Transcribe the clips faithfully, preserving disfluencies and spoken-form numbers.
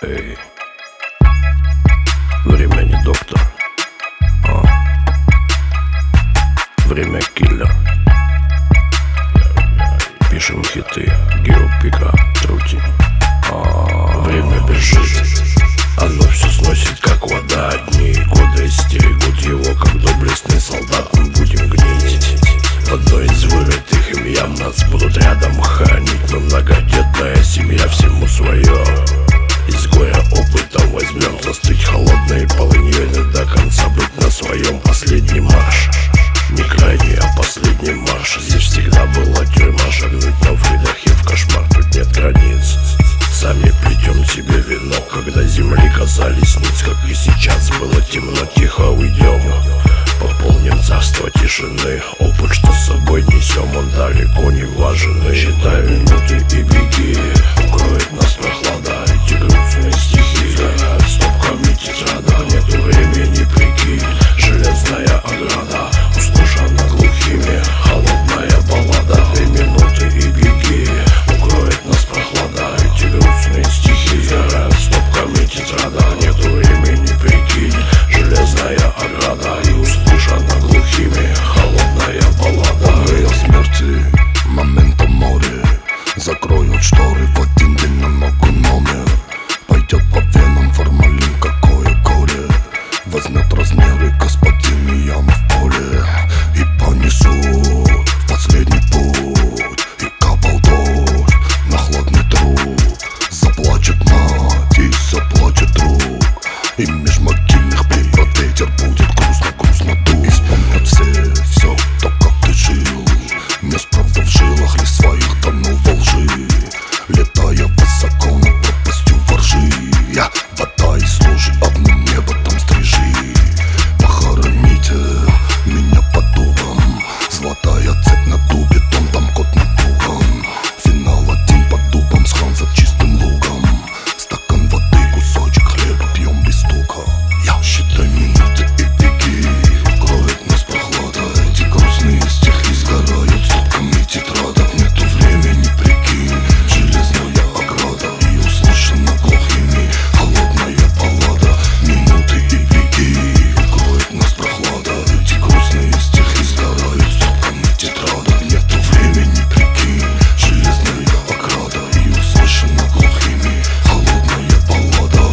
Эй, время не доктор, а время киллер. Пишем хиты, геопика, трути. а, Время бежит, оно все сносит как вода. Одни годы стерегут его, как доблестный солдат. Мы будем гнить в одной из вырытых им ям. Нас будут рядом хранить. Мы многодетная семья, всему свое. Из горя опытом возьмем застыть холодной полыньей. До конца быть на своем последнем марш. Не крайний, а последний марш. Здесь всегда была тюрьма. Шагнуть на выдохе в кошмар, тут нет границ. Сами плетем себе венок, когда земли касались ниц. Как и сейчас было темно, тихо уйдем. Пополним царство тишины. Опыт, что с собой несем, он далеко не важен. Считай минуты и беги. Укроет нас прохлада. Эти грустные стихи горят стопками тетрадок. Нету времени, прикинь. Железная ограда услышана глухими. Холодная баллада. Две минуты и беги. Укроет нас прохлада. Эти грустные стихи горят стопками тетрадок. Нету времени, прикинь. Железная ограда и услышана глухими. Холодная баллада. Моя смерти, момента море. Закроют шторы в один день на ногу номер. Пойдет по венам формалин, какое горе. Возьмет размеры господин и яма в поле. И понесут в последний путь. И капал дождь на хладный труп. Заплачет мать и заплачет друг. И меж могильных плит ветер будет грустно-грустно дуть. И вспомнят все, все то, как ты жил. Меж правда в жилах ли своих тонул во лжи. Летая высоко над пропастью воржи. Я вода и служи одним небо там стрижи. Похороните меня под дубом. Золотая цепь на дубе, том там кот над дугом. Финал один под дубом, схрон за чистым лугом. Стакан воды, кусочек хлеба, пьем без стука. Я считай минуты и беги. Укроет нас прохлада. Эти грустные стихи сгорают стопками тетрадок. Нету времени, прикинь. Железная ограда и услышана глухими. Холодная баллада. Минуты и беги. Укроет нас прохлада. Эти грустные стихи сгорают стопками тетрадок. Нету времени, прикинь. Железная ограда и услышана глухими. Холодная баллада.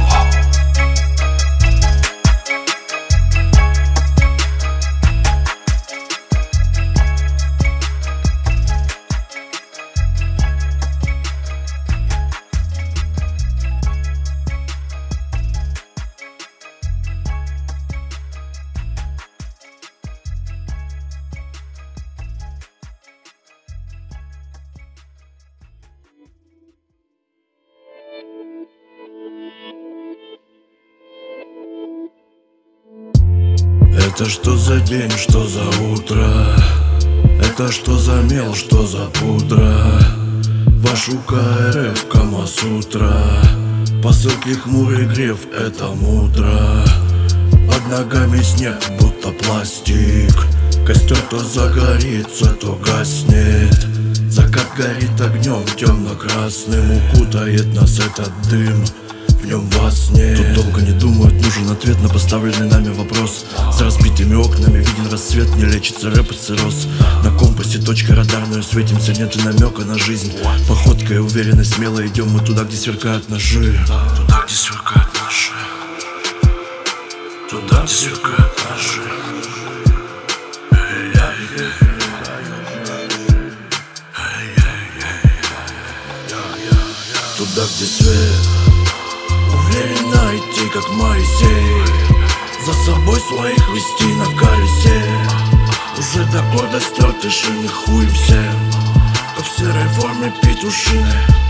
Это что за день, что за утро? Это что за мел, что за пудра? Вашу КРФ, Камасутра. Посылки хмурый гриф, это мудро. Под ногами снег, будто пластик. Костер то загорится, то гаснет. Закат горит огнем темно-красным. Укутает нас этот дым, в нем вас нет. Тут долго не думают, нужен ответ на поставленный нами вопрос. За разбитыми окнами виден рассвет, не лечится рэп и цирроз. На компасе точка радарную светимся, нет и намека на жизнь. Походкой уверенно, смело идем мы туда, где сверкают ножи. Туда, где сверкают ножи. Туда, где сверкают ножи. Туда, где свет уверенно идти, как Моисей. За собой своих вести на колесе. Уже до года стерты шины, хуй всем. То в серой форме петушины.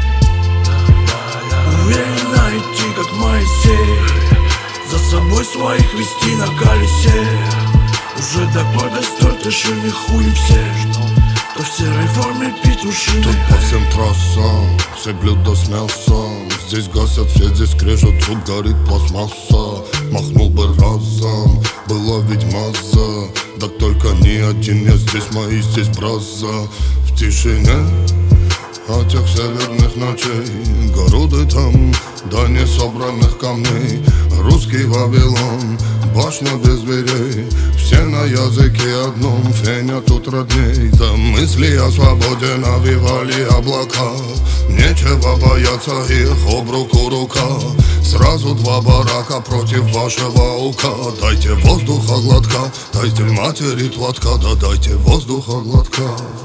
Уверенно идти, как Моисей. За собой своих вести на колесе. Уже до года стерты шины, хуй всем. То в серой форме петушины. Тут по всем трассам все блюда с мясом. Здесь гасят все, здесь крежет, тут горит пластмасса. Махнул бы разом, была ведь маза. Да только не один я здесь, мои здесь браза. В тишине от тех северных ночей. Горуды там, да не собранных камней. Русский Вавилон, башня без дверей. Все на языке одном, Феня тут родней. Да мысли о свободе навевали облака. Нечего бояться их, об руку рука. Сразу два барака против вашего ука. Дайте воздуха глотка, дайте матери платка. Да дайте воздуха глотка,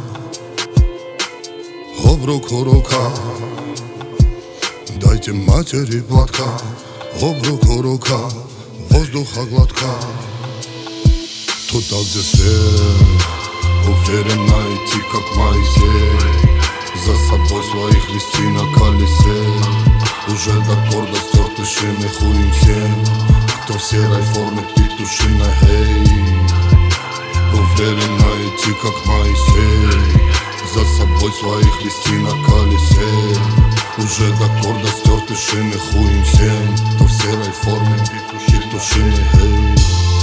об руку рука. Дайте матери платка, об руку рука. Воздуха глотка. Туда, где свет, уверенно идти, как Моисей. За собой своих вести на колесе. Уже до гордо стерты шины, хуем всем, кто в серой форме петушиной, эй. Уверенно идти, как Моисей. За собой своих вести на колесе. Уже до гордо стерты шины, хуем всем, кто в серой форме петушиной, эй.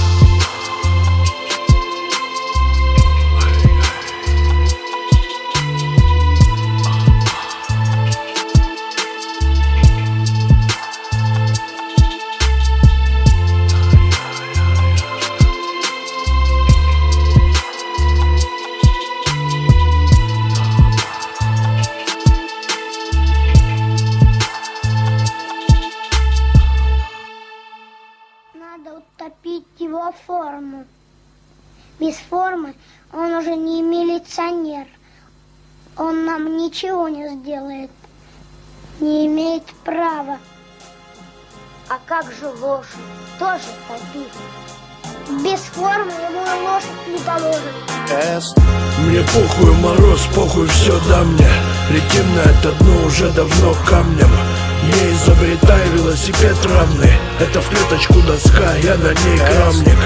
Надо утопить его форму. Без формы он уже не милиционер. Он нам ничего не сделает. Не имеет права. А как же лошадь? Тоже топить. Без формы ему лошадь не положит. Мне похуй мороз, похуй все да мне. Летим на это дно уже давно камнем. Не изобретай велосипед равный. Это в клеточку доска, я на ней крамник.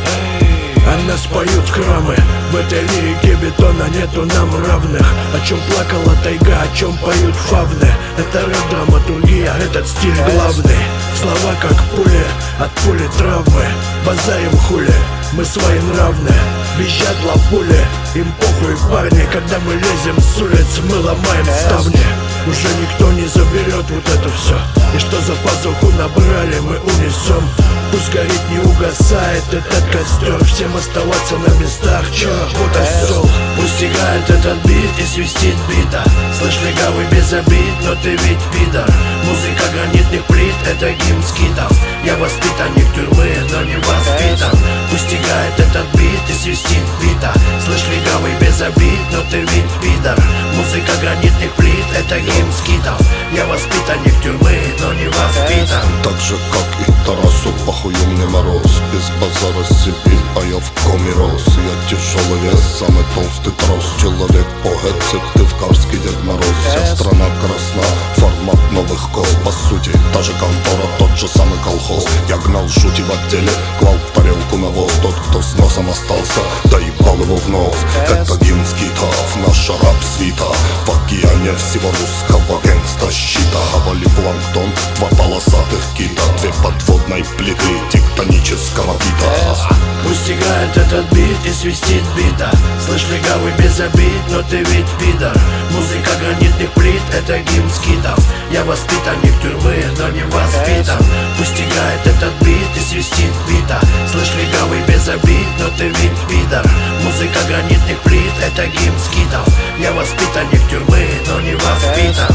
А нас поют храмы. В этой лирике бетона нету нам равных. О чем плакала тайга, о чем поют фавны. Это рэп-драматургия, этот стиль главный. Слова как пули, от пули травмы. Базарим хули, мы свои нравны. Визжат лапули, им похуй парни. Когда мы лезем с улиц, мы ломаем ставни. Уже никто не заберет вот это все. И что за пазуху набрали, мы унесем. Пусть горит, не угасает этот костер. Всем оставаться на местах, чё, вот осёл. Пусть играет этот бит и свистит бита. Слышь, легавый без обид, но ты ведь пидор. Музыка гранитных плит, это гимн скитов. Я воспитанник тюрьмы, но не воспитан. Пусть играет этот бит и свистит бита. Слышь, легавый без обид, но ты ведь пидор. Музыка гранитных плит, это гимн скитов. Я воспитанник тюрьмы, но не воспитан. Так же, как и Тарасу, похуй мне мороз. Без базара Сибирь, а я в коме рос. Я тяжелый вес, самый толстый трос. Человек по гецик, ты в Карске Дед Мороз. Вся страна красна, формат новых коз. По сути, та же контора, тот же самый колхоз. Я гнал шути в отделе, клал в тарелку навоз. Тот, кто с носом остался, да ебал его в нос. Это гимн скитов, наша рап-свита. В океане всего русского гэнгста щита. Хавали планктон, два полосатых кита. Две подводной плиты тектонического вида. Пусть играет этот бит и свистит бита. Слышь, легавый без обид, но ты ведь пидор. Музыка гранитных плит, это гимн скитов. Я воспитанник тюрьмы, но не воспитан. Пусть играет этот бит и свистит бита. Слышь, легавый без обид, но ты ведь пидор. Музыка гранитных плит, это гимн скитов. Я воспитанник тюрьмы, но не воспитан.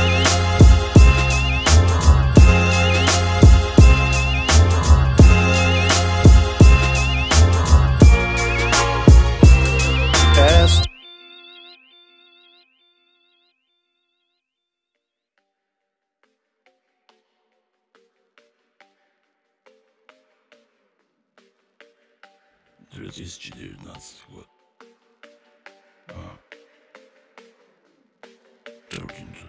две тысячи девятнадцатый год. А. Трукинджи.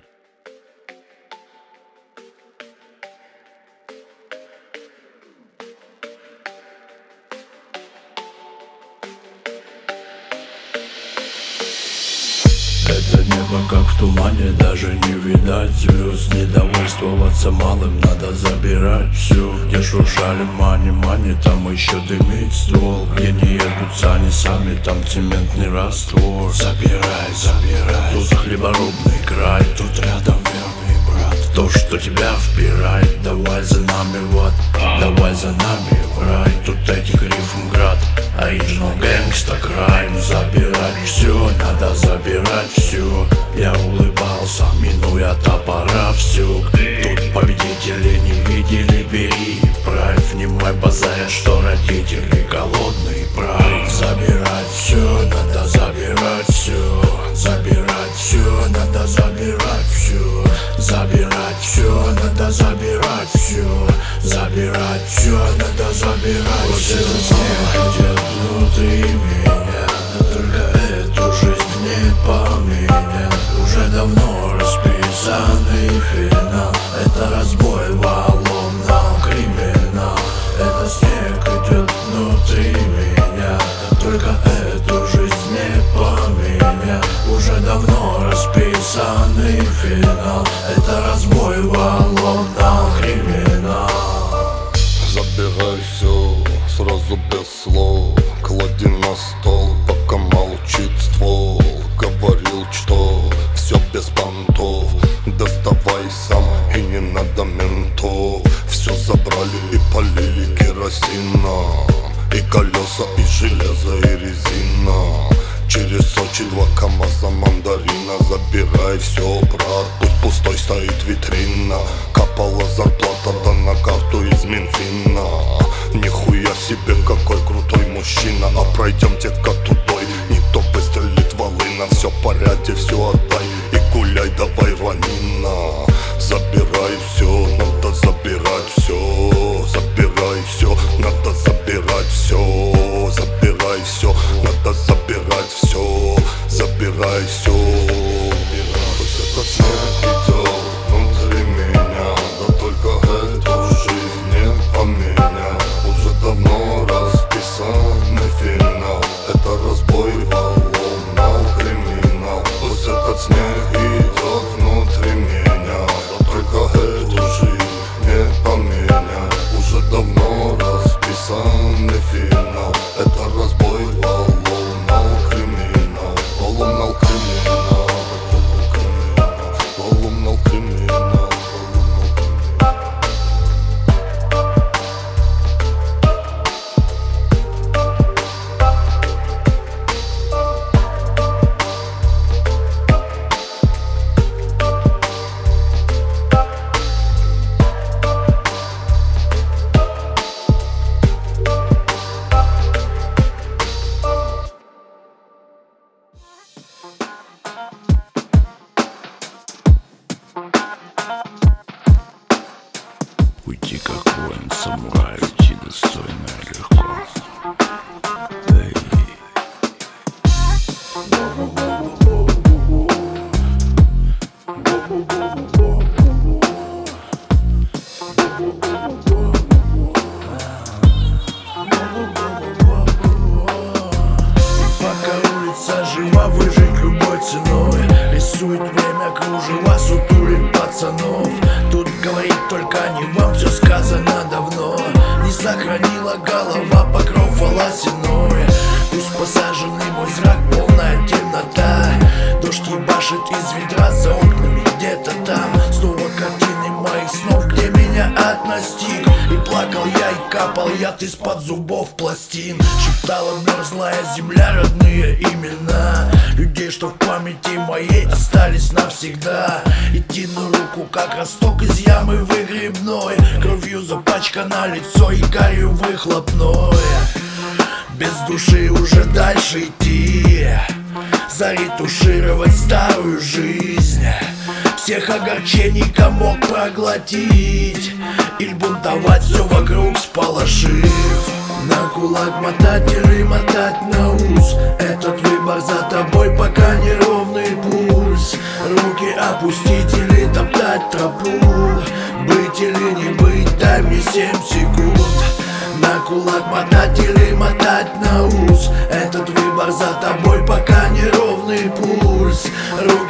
Это небо как в тумане, даже не видать звезд. Недовольствоваться малым, надо забирать все. Где шуршали мани-мани, там еще дымит ствол. Где не едут сани сами, там цементный раствор. Забирай, забирай, тут хлеборубный край, тут рядом верный брат. То, что тебя впирает, давай за нами, вот, давай за нами в рай. Тут этих рифм град, оригинал гэнгста крайм. Забирать все, надо забирать все. Я улыбался, минуя топора всю. Тут победители не видели, бери правь. Не мой базарят, что родители голодный прайд. Забирать все, надо забирать все. Забирать все, надо забирать все. Забирать все, надо забирать все. Забирать все, надо забирать все. Вот этот снег идет внутри меня, но только эту жизнь не поменять. Уже давно расписанный финал. Это разбой валом, нам криминал. Это снег идет внутри меня, но только эту жизнь не поменять. Уже давно расписанный финал. Это разбой валом, нам криминал. Забирай все, сразу без слов. Клади на стол, пока молчит ствол. Говорил, что все без понтов. Доставай сам, и не надо ментов. Все забрали и полили керосином. И колеса, и железо, и резина. Через Сочи два КамАЗа мандарина. Забирай все, брат, пусть пустой стоит витрина. Капала зарплата, да на карту из Минфина. Нихуя себе, какой крутой мужчина. А пройдемте-ка тудой, не то выстрелит волына. Все в порядке, все отдай и гуляй, давай ранина. Забирай все, надо забирать все. Забирай все, надо забирать все. Забирай все, надо забирать все. Забирай все. Пусть этот снег идет внутри меня, да только эту жизнь не поменять. Уже давно расписанный финал. Это разбой валом, нам криминал. Пусть этот снег идет внутри меня, да только эту жизнь не поменять. Уже давно расписанный финал. Это разбой валом, нам криминал. Валом, нам криминал. Валом, нам криминал. Уйти как воин, самурай, уйти достойно и легко. Эй. Пока улица жива, выжить любой ценой. Рисует время кружева, сутулит пацанов. Тут говорит только не вам, все сказано давно. Не сохранила голова покров волосяной. Пусть посаженный мой зрак, полная темнота. Дождь ебашит из ведра за окнами где-то там. Снова картины моих снов, где меня ад настиг. И плакал я, и капал яд из-под зубов пластин. Шептала мерзлая земля родные имена людей, что в памяти моей остались навсегда. Идти на руку, как росток из ямы выгребной. Кровью запачкано лицо и гарью выхлопной. Без души уже дальше идти, заретушировать старую жизнь. Всех огорчений комок проглотить или бунтовать все вокруг сполошив. На кулак мотать или мотать на ус. Этот выбор за тобой, пока неровный пульс. Руки опустить или топтать тропу. Быть или не быть, дай мне семь секунд. На кулак мотать или мотать на ус. Этот выбор за тобой, пока неровный пульс. Руки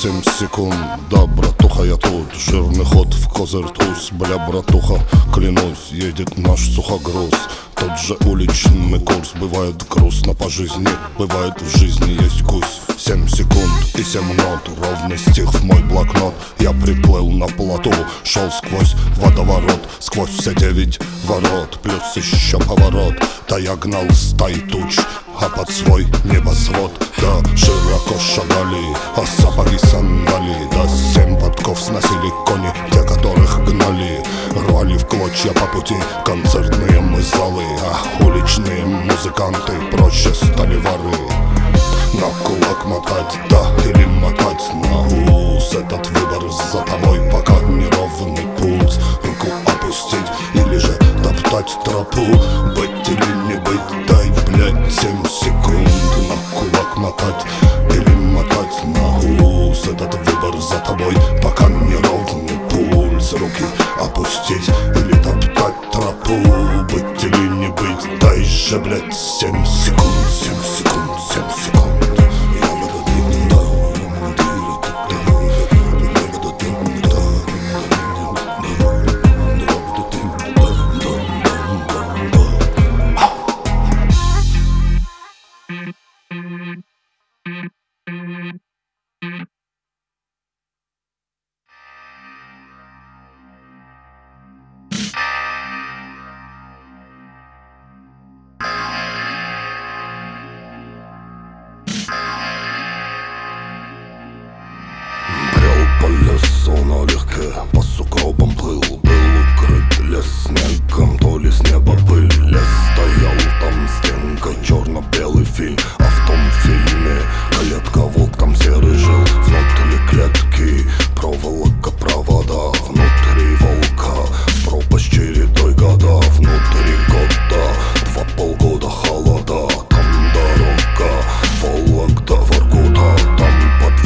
семь секунд. Да, братуха, я тут, жирный ход в козырь туз. Бля, братуха, клянусь, едет наш сухогруз. Тот же уличный курс. Бывает грустно по жизни, бывает в жизни есть гусь. Семь секунд и семь нот, ровно стих в мой блокнот. Я приплыл на плоту, шел сквозь водоворот, сквозь все девять ворот, плюс еще поворот. Да я гнал стаи туч, а под свой небосвод. Да широко шагали, а сапоги сандали. Да семь подков сносили кони, те, которых гнали. Рвали в клочья по пути концертные мы залы. А уличные музыканты проще стали воры. На кулак мотать, да, или мотать на ус. Этот выбор за тобой, пока неровный пульс. Руку опустить или же топтать тропу. Быть или не быть, дай, блядь, семь секунд. На кулак мотать или мотать на ус. Этот выбор за тобой, пока неровный пульс. Руки опустить или топтать тропу. Быть или не быть, дай же, блядь, семь секунд. Семь секунд, семь секунд. По лесу налегке, по сугробам плыл. Был укрыт лес снегом, то ли с неба пыль. Лес стоял там стенкой, черно-белый фильм. А в том фильме клетка, волк там серый жил. Внутри клетки проволока, провода. Внутри волка в пропасть чередой года. Внутри года два полгода холода. Там дорога, Вологда, Воркута. Там под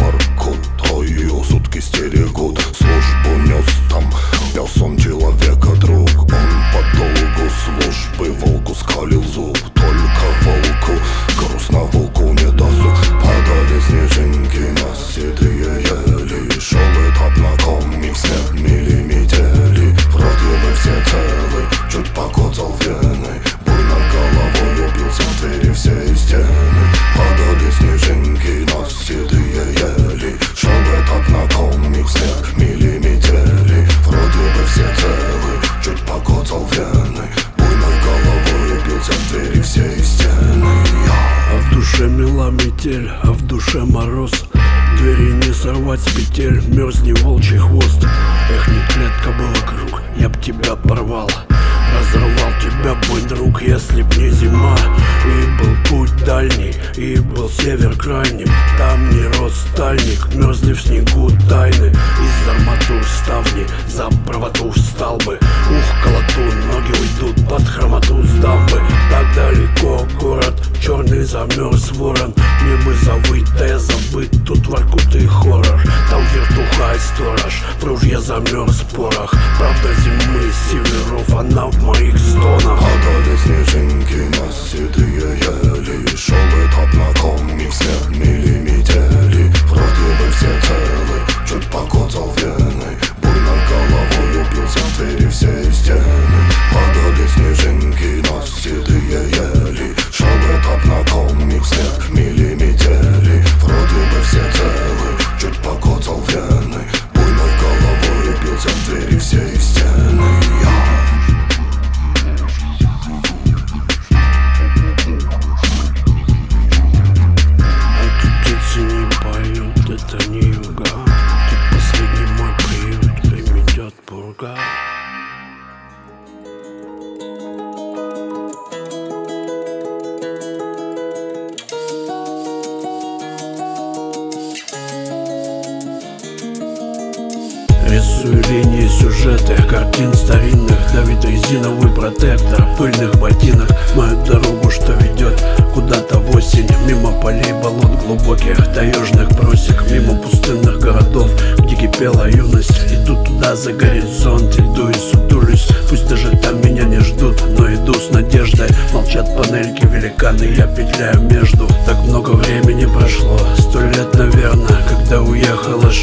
Воркутою сутки стерегут. Службу нес там пес, он человека друг. Он по долгу службы волку скалил зуб. Только волку грустно, волку не досуг. Падали снежинки на седые ели. Шел этап на коме, все мили метели. Вроде бы все целы, чуть покоцал вены. Буйной головой убился в двери все стены. Падали снежинки на седые ели. Шел этап на коме, все мили метели. Вроде бы все целы, чуть покоцал вены. Буйной головой убился в двери все стены. А в душе мела метель, а в душе мороз. Двери не сорвать с петель, мерзни волчий хвост. Эх, не клетка был вокруг, я б тебя порвал. Разорвал тебя, мой друг, если б не зима. И был путь дальний, и был север крайним. Там не рос стальник, мерзли в снегу тайны. Из арматур ставни, за правоту встал бы. Ух, колотун, ноги уйдут под хромоту с дамбы. Так далеко город, черный замерз ворон. Мне бы завыть, да я забыть, тут Воркут и хоррор. Там вертуха и сторож, в ружье замерз порох. Правда зимы северов, она в моих стонах. Падали снежинки на седые ели. Шел этап на коме, все мили метели. Вроде бы все целы, чуть покоцал вены. Буйной головой убился в двери все стены. Падали снежинки на седые ели. Шел этап на коме, все мили метели. Вроде бы все целы, чуть покоцал вены. Буйной головой убился в двери все стены. Это не юга, тут последний мой приют, и метет пурга. Рисую линии, сюжеты, картин старинных. Давит резиновый протектор в пыльных ботинок. Мою дорогу, что ведет куда-то в осень. Мимо полей, болот глубоких, таежных просек. Мимо пустынных городов, где кипела юность. Иду туда за горизонт, иду и сутулюсь. Пусть даже там меня не ждут, но иду с надеждой. Молчат панельки, великаны, я петляю между. Так много времени прошло, сто лет, наверное, когда уехала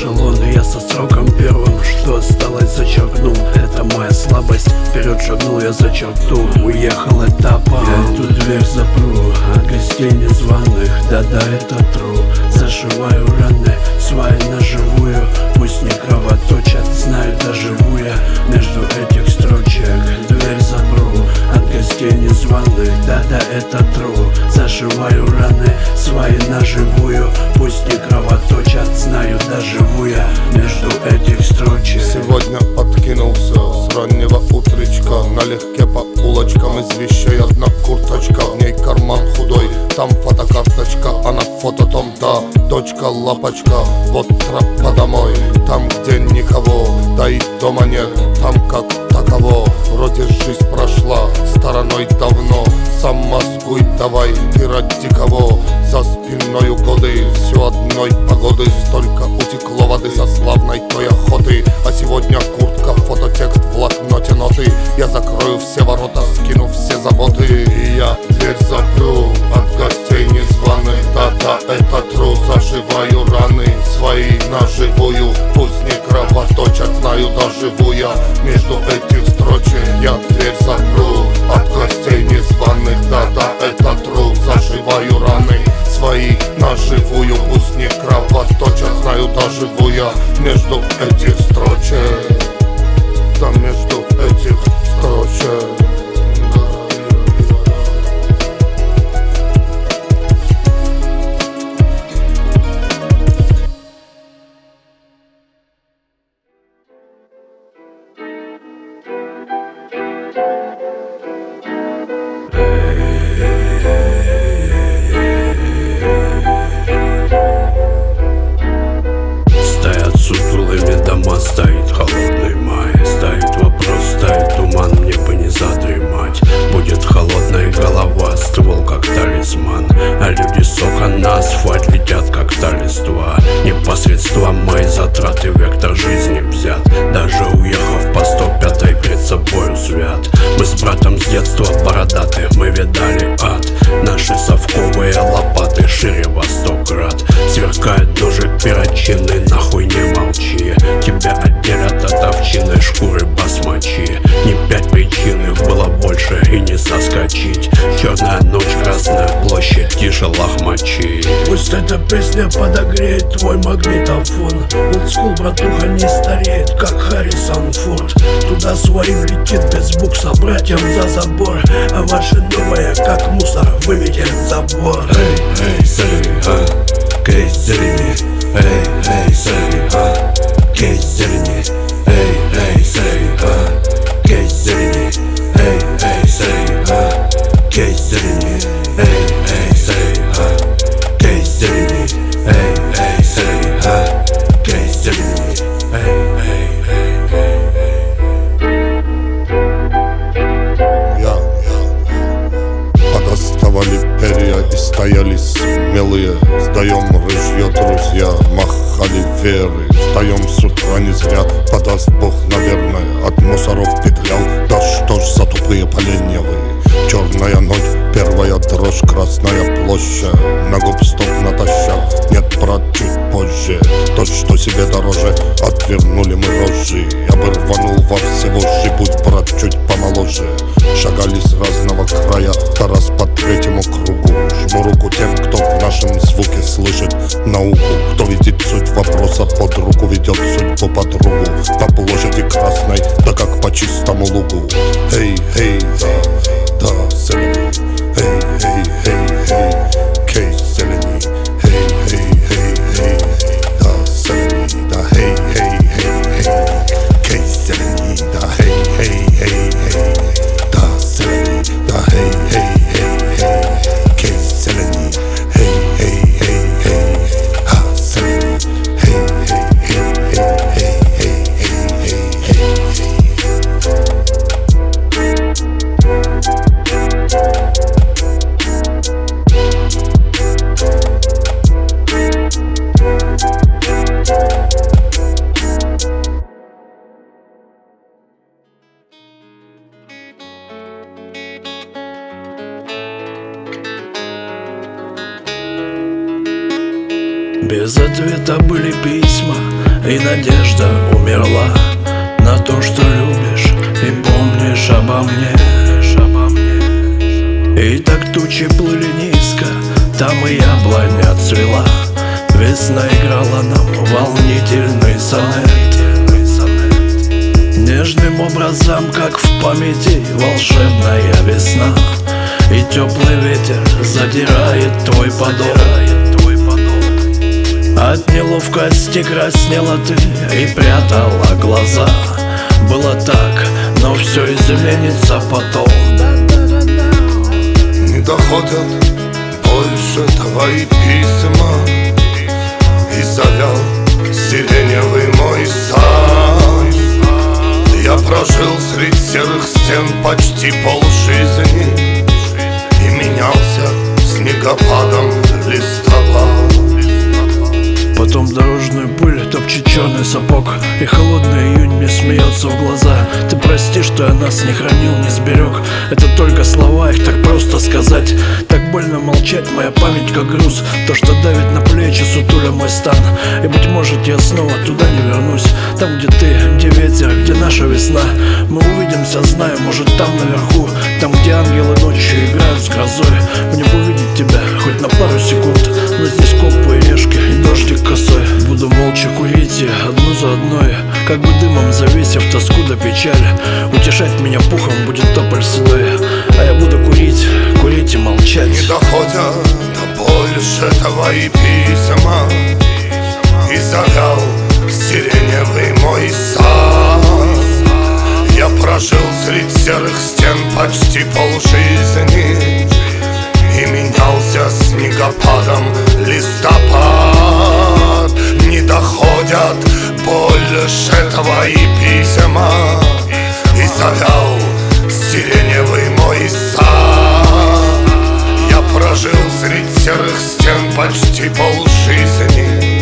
пропасть. Вперед шагнул я за черту, уехал этапом. Я эту дверь запру от гостей незваных. Да-да, это true. Зашиваю раны свои на живую. Пусть не кровоточат, знаю, доживу я между этих строчек. Дверь запру от гостей незваных. Да-да, это true. Зашиваю раны свои на живую. Пусть не кровоточат, знаю, доживу я между этих строчек. Сегодня откинулся с раннего утречка. Налегке по улочкам из вещей одна курточка. В ней карман худой, там фотокарточка. А на фото том та дочка лапочка. Вот тропа домой, там где никого. Да и дома нет, там как таково. Вроде жизнь прошла стороной давно. Сам мозгуй давай, ты ради кого? За спиною годы, все одной погоды. Столько утекло воды со славной той охоты. А сегодня куртка, фототекст, в блокноте ноты. Я закрою все ворота, скину все заботы. И я дверь запру от гостей незваных. Да-да, это true. Зашиваю раны свои на живую. Пусть не кровоточат, знаю, доживу я между этих строчек. Я дверь запру от гостей незваных. Да-да, это true. Зашиваю раны свои на живую. Пусть не кровоточат, знаю, доживу я между этих строчек. Да между этих строчек. Сутулыми дома, стоит холодный май. Стоит вопрос, стоит туман, мне бы не задремать. Будет холодная голова, ствол как талисман. А люди с окон на асфальт летят как та листва. Непосредство мои затраты, вектор жизни взят. Даже уехав по сто пятой, пред собою свят. Мы с братом с детства бородаты, мы видали ад. Наши совковые лопаты шире во сто крат. Сверкает ножик перочинный, нахуй не молчи. Тебя отделят от овчины шкуры басмачи. Не пять причин, их было больше и не соскочить. Черная ночь, красная площадь, тише лохмачи. Пусть эта песня подогреет твой магнитофон. Олдскул, братуха, не стареет, как Харрисон Форд. Туда своим летит без букса, братьям за забор. А ваше новое, как мусор, выметен забор. Эй, эй, сырыга, кейс зелени. Эй, эй, сырыга, кейс зелени. Эй, эй, сырыга, кейс зелени. Эй, эй, сырыга, кейс зелени. Эй, эй, сырыга, кейс зелени. Эй, эй, сырыга, кейс зелени. Эй, эй, эй, эй, эй. Я подоставали перья и стояли смелые. Сдаем рыжье, друзья, махали веры. Сдаем с утра не зря, подаст Бог, наверное. От мусоров петлял, да что ж за тупые поленьевые. Черная ночь, первая дрожь, красная площадь. На гоп-стоп натощак, нет, брат, чуть позже. Тот, что себе дороже, отвернули мы рожи. Я бы рванул во все вожжи, будь, брат, чуть помоложе. Шагали с разного края, Тарас по третьему кругу. Жму руку тем, кто в нашем звуке слышит науку. Кто видит суть вопроса, под руку ведет судьбу подругу. По площади красной, да как по чистому лугу. Эй, эй, да, да, зелени. Эй, эй, эй, эй, кейс зелени. Эй, эй, эй, эй, да, зелени. Да, эй, эй, эй, эй, кейс зелени. Да, эй, эй, эй, эй, да, зелени. Да, эй, эй, эй, эй, кейс зелени. Эй, эй, эй, эй, ха, зелени. Эй, эй, эй, эй, эй, эй, эй, эй, Без ответа были письма, и надежда умерла. На то, что любишь и помнишь обо мне. И так тучи плыли низко, там и яблоня цвела. Весна играла нам волнительный сонет, нежным образом, как в памяти волшебная весна. И теплый ветер задирает твой подол. От неловкости краснела ты и прятала глаза. Было так, но все изменится потом. Не доходят больше твои письма, и завял сиреневый мой сад. Я прожил среди серых стен почти полжизни, и менялся снегопадом листопад. Потом дорожную пыль топчет черный сапог, и холодный июнь мне смеется в глаза. Ты прости, что я нас не хранил, не сберег. Это только слова, их так просто сказать. Так больно молчать, моя память как груз, то, что давит на плечи, сутуля мой стан. И быть может я снова туда не вернусь, там где ты, где ветер, где наша весна. Мы увидимся, знаю, может там наверху, там где ангелы ночью играют с грозой. Мне бы увидеть тебя хоть на пару секунд, но здесь копы и решки и дождик косой. Буду молча курить и одну за одной, как бы дымом завесив тоску да печаль. Утешать меня пухом будет тополь седой, а я буду курить, курить и молчать. Не доходят до больше твои письма, и завял сиреневый мой сад. Я прожил среди серых стен почти полжизни, и менялся снегопадом листопад. Не доходят больше твои письма, и завял сиреневый мой сад. Я прожил среди серых стен почти полжизни,